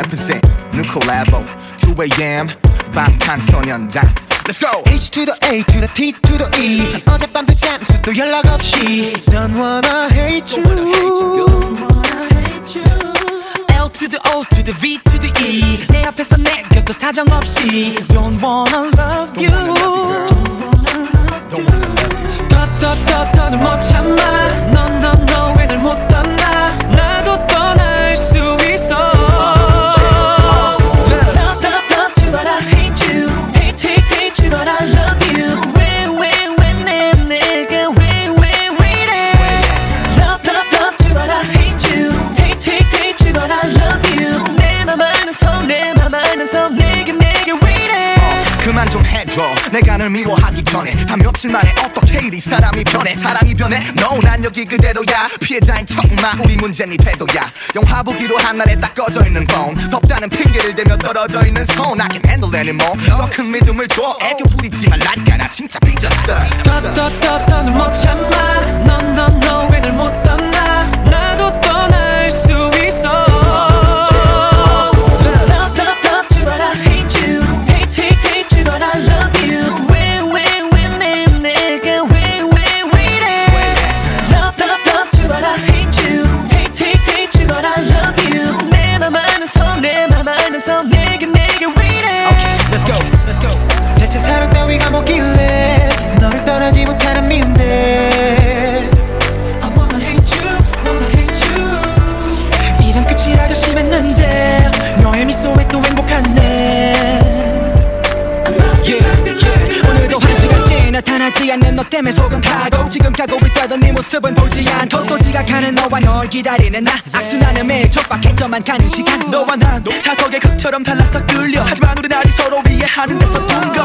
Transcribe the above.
represent new collabo 2am 방탄소년단 Let's go! H to the A to the T to the E 어젯밤도 잠수도 연락 없이 Don't wanna hate you L to the O to the V to the E 내 앞에서 내 곁도 사정없이 Don't wanna love you 더더더더는 못 참아 넌 왜 날 못 떠나 나도 떠날 수 있어 But I love you. 왜 내가 왜 이래? Love you, but I hate you. Hate you, but I love you. 내 맘 아는 손 내게 왜 이래? 그만 좀 해줘. 내가 널 미워하기 전에 다 며칠 만에 어떻게 이리 사람이 변해 사랑이 변해. No, 난 여기 그대로야. 피해자인 척마 우리 문제는 이 태도야. 영화 보기로 한 날에 딱 꺼져 있는 폰 덥다는 핑계를 대며 떨어져 있는 손 I can't handle anymore. 더 큰 믿음을 줘. 애교 부리지 말라니까 나 진짜 삐졌어. 더는 못 참아 넌 왜 날 못 떠나 나도 떠날 수 있어 Love you but I hate you Hate you but I love you 왜 내가 왜 이래 Love you but I hate you Hate you but I love you 내 맘 아는 손 내게 왜 이래 Okay, let's go 대체 사랑 따위가 뭐길래 너를 떠나지 못하는 미운데 I wanna hate you 이젠 끝이라 결심했는데 너의 미소에 또 행복하네 오늘도 한 시간째 나타나지 않는 너 때문에 속은 타고 지금 가고 있다던 네 모습은 보지 않고 또 지각하는 너와 널 기다리는 나 악순환은 매일 촉박해져만 가는 시간 너와 난 자석의 극처럼 달라서 끌려 하지만 우린 아직 서로 이해하는 데서 둔거